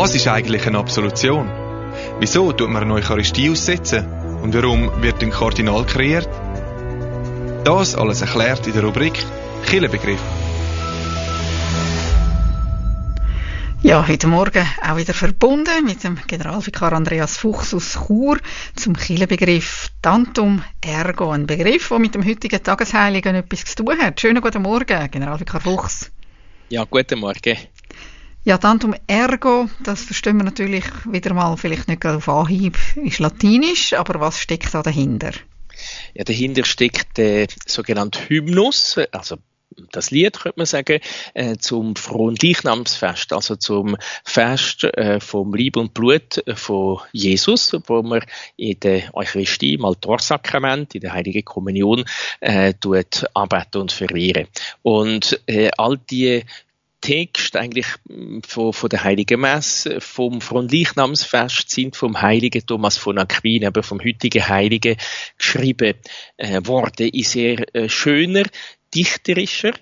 Was ist eigentlich eine Absolution? Wieso tut man eine Eucharistie aussetzen? Und warum wird ein Kardinal kreiert? Das alles erklärt in der Rubrik Kirchenbegriff. Ja, heute Morgen auch wieder verbunden mit dem Generalvikar Andreas Fuchs aus Chur zum Kirchenbegriff Tantum Ergo, ein Begriff, der mit dem heutigen Tagesheiligen etwas zu tun hat. Schönen guten Morgen, Generalvikar Fuchs. Ja, guten Morgen. Ja, Tantum Ergo, das verstehen wir natürlich wieder mal vielleicht nicht gerade auf Anhieb, ist Latinisch, aber was steckt da dahinter? Ja, dahinter steckt der sogenannte Hymnus, also das Lied, könnte man sagen, zum Fronleichnamsfest, also zum Fest vom Leib und Blut von Jesus, wo man in der Eucharistie, im Altarsakrament, in der Heiligen Kommunion anbeten und verehren. Und all die Text eigentlich von der Heiligen Messe, vom Fronleichnamsfest sind vom Heiligen Thomas von Aquin, aber vom heutigen Heiligen geschrieben worden in sehr schöner, dichterischer,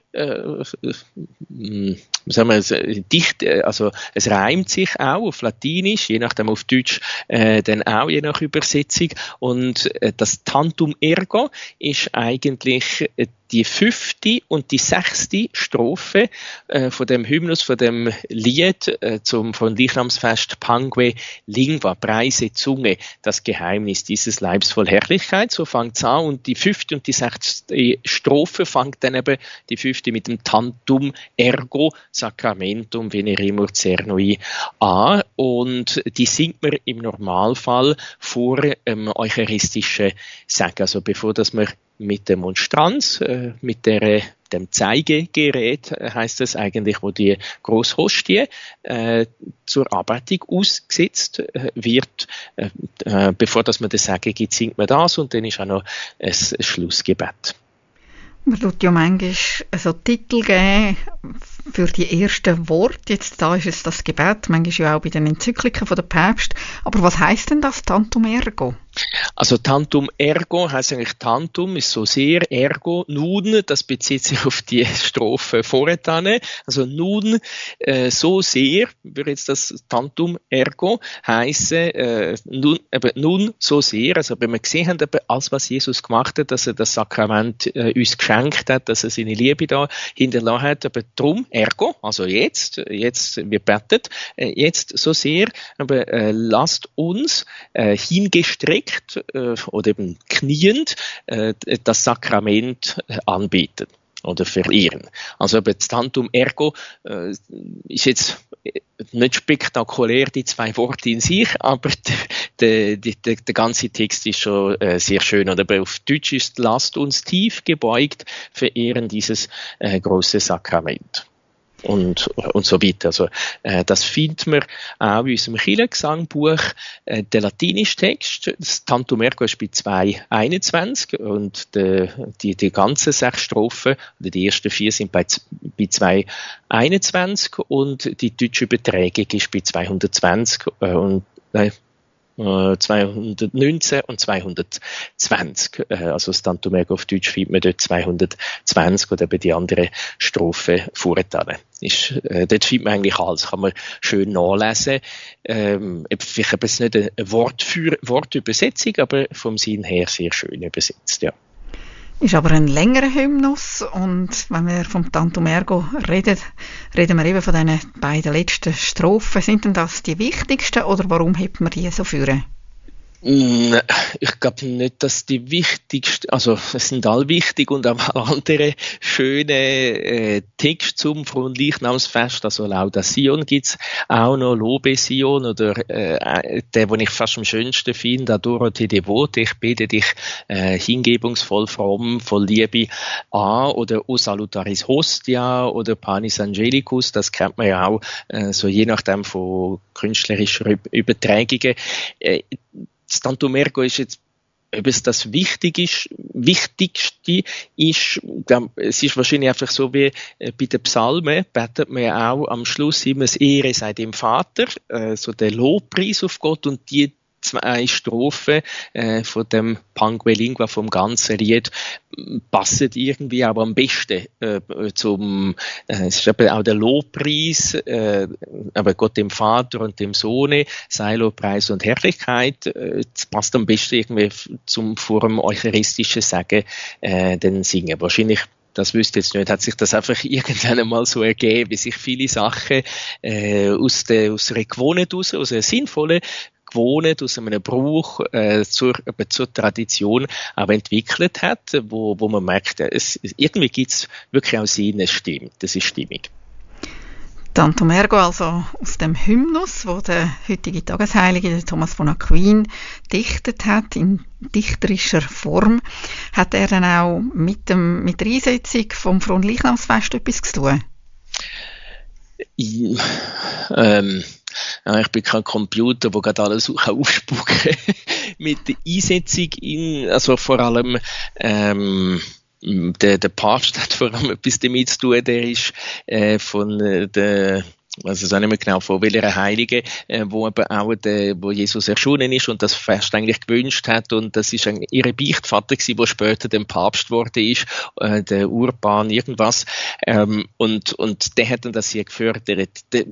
also es reimt sich auch auf Latinisch, je nachdem auf Deutsch dann auch, je nach Übersetzung. Und das Tantum Ergo ist eigentlich die 5. und die 6. Strophe von dem Hymnus, von dem Lied vom Leichnamsfest Pangue Lingua, Preise Zunge, das Geheimnis dieses Leibs voll Herrlichkeit, so fängt es an. Und die 5. und die 6. Strophe fängt dann eben die 5. mit dem Tantum Ergo Sacramentum Veneremur Cernui an. Und die singt man im Normalfall vor eucharistischen Segen, also bevor dass man mit der Monstranz, mit dem Zeigegerät, heißt es eigentlich, wo die Grosshostie zur Anbetung ausgesetzt wird. Bevor dass man das Segen gibt, singt man das und dann ist auch noch ein Schlussgebet. Man tut ja manchmal so Titel geben für die ersten Worte. Jetzt da ist es das Gebet, manchmal ja auch bei den Enzykliken von der Päpst. Aber was heisst denn das Tantum Ergo? Also Tantum Ergo heisst eigentlich Tantum, ist so sehr, Ergo, nun, das bezieht sich auf die Strophe vorher. Also nun, so sehr, würde jetzt das Tantum Ergo heissen, nun, so sehr, also wenn wir gesehen haben, alles was Jesus gemacht hat, dass er das Sakrament uns geschenkt hat, dass er seine Liebe da hinterlassen hat, aber drum, Ergo, also jetzt, wir beten, jetzt so sehr, aber lasst uns hingestreckt oder eben kniend das Sakrament anbeten oder verehren. Also eben das Tantum Ergo ist jetzt nicht spektakulär, die 2 Worte in sich, aber der ganze Text ist schon sehr schön. Und aber auf Deutsch ist lasst uns tief gebeugt verehren dieses große Sakrament. Und so weiter. Also, das findet man auch in unserem Kirchengesangbuch, der latinische Text. Das Tantum Ergo ist bei 2,21 und die ganzen 6 Strophen, oder die ersten 4 sind bei 2,21 und die deutsche Übertragung ist bei 220 und 219 und 220. Also das Tantum Ergo auf Deutsch findet man dort 220 oder eben die andere Strophe vorgetan. Dort findet man eigentlich alles, kann man schön nachlesen. Vielleicht eben nicht eine Wortübersetzung, aber vom Sinn her sehr schön übersetzt, ja. Ist aber ein längerer Hymnus und wenn wir vom Tantum Ergo reden wir eben von diesen beiden letzten Strophen. Sind denn das die wichtigsten oder warum hebt man die so führen? Ich glaube nicht, dass die wichtigsten, also es sind alle wichtig und auch andere schöne Texte zum Fronleichnamsfest, also Lauda Sion gibt's auch noch, Lobe Sion oder der, den ich fast am schönsten finde, Adoro te devote, ich bete dich hingebungsvoll, fromm, voll Liebe an, oder O Salutaris Hostia oder Panis Angelicus, das kennt man ja auch, so je nachdem von künstlerischen Übertragungen. Das Tantum Ergo ist jetzt, ob es das Wichtigste ist, es ist wahrscheinlich einfach so wie bei den Psalmen, betet man ja auch am Schluss immer das Ehre sei dem Vater, so der Lobpreis auf Gott, und die zwei Strophen von dem Pangue Lingua vom ganzen Lied passen irgendwie auch am besten zum, es ist eben auch der Lobpreis, aber Gott dem Vater und dem Sohne, sei Lobpreis und Herrlichkeit, das passt am besten irgendwie zum vor dem eucharistischen Sagen, den Singen. Wahrscheinlich, das wüsste ich jetzt nicht, hat sich das einfach irgendwann einmal so ergeben, wie sich viele Sachen aus einer Gewohnheit aus einer sinnvollen Gewohnheit, aus einem Brauch zur Tradition auch entwickelt hat, wo man merkt, irgendwie gibt es wirklich auch Sinn, es stimmt, das ist stimmig. Tantum Ergo, also aus dem Hymnus, wo der heutige Tagesheilige Thomas von Aquin dichtet hat, in dichterischer Form, hat er dann auch mit der Einsetzung vom Fronleichnamsfest etwas zu tun? Ich bin kein Computer, der gerade alles aufspucken kann. Mit der Einsetzung also vor allem der Papst hat vor allem etwas damit zu tun, der ist von der, also ich weiß nicht mehr genau, von welcher Heilige, wo eben auch wo Jesus erschienen ist und das Fest eigentlich gewünscht hat, und das ist ihre Beichtvater gewesen, der später dem Papst geworden ist, der Urban irgendwas, und der hat dann das hier gefördert.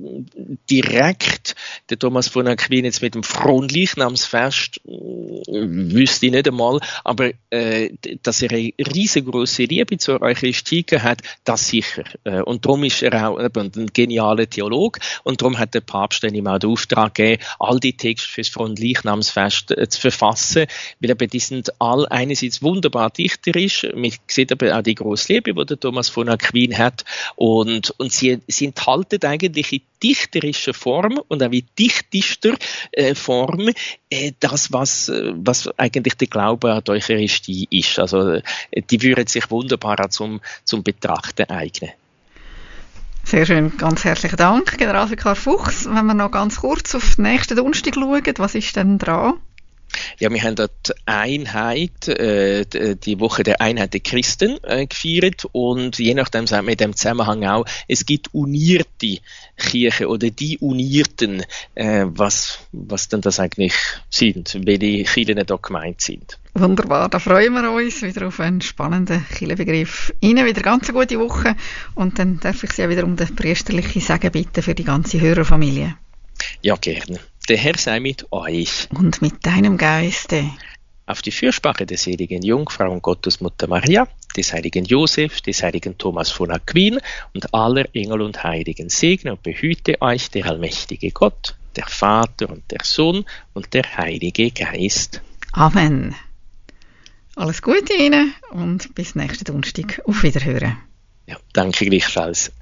Direkt der Thomas von Aquin jetzt mit dem Fronleichnamsfest wüsste ich nicht einmal, aber dass er eine riesengroße Liebe zur Eucharistie hat, das sicher. Und darum ist er auch ein genialer Theologe, und darum hat der Papst dann ihm auch den Auftrag gegeben, all die Texte fürs Fronleichnamsfest zu verfassen, weil eben die sind all einerseits wunderbar dichterisch, man sieht aber auch die grosse Liebe, die der Thomas von Aquin hat, und sie enthalten eigentlich in dichterischer Form und auch in dichtester Form das, was eigentlich der Glaube an die Eucharistie ist. Also die würden sich wunderbar auch zum Betrachten eignen. Sehr schön, ganz herzlichen Dank, Generalvikar Fuchs. Wenn wir noch ganz kurz auf den nächsten Donnerstag schauen, was ist denn dran? Ja, wir haben dort Einheit, die Woche der Einheit der Christen gefeiert, und je nachdem sagt man in dem Zusammenhang auch, es gibt unierte Kirchen oder die Unierten, was denn das eigentlich sind, welche Kirchen da gemeint sind. Wunderbar, da freuen wir uns wieder auf einen spannenden Kirchenbegriff. Ihnen wieder ganz eine gute Woche, und dann darf ich Sie auch wieder um den priesterlichen Segen bitten für die ganze Hörerfamilie. Ja, gerne. Der Herr sei mit euch. Und mit deinem Geiste. Auf die Fürsprache der seligen Jungfrau und Gottesmutter Maria, des heiligen Josef, des heiligen Thomas von Aquin und aller Engel und Heiligen segne und behüte euch der allmächtige Gott, der Vater und der Sohn und der Heilige Geist. Amen. Alles Gute Ihnen und bis nächsten Donnerstag. Auf Wiederhören. Ja, danke gleichfalls.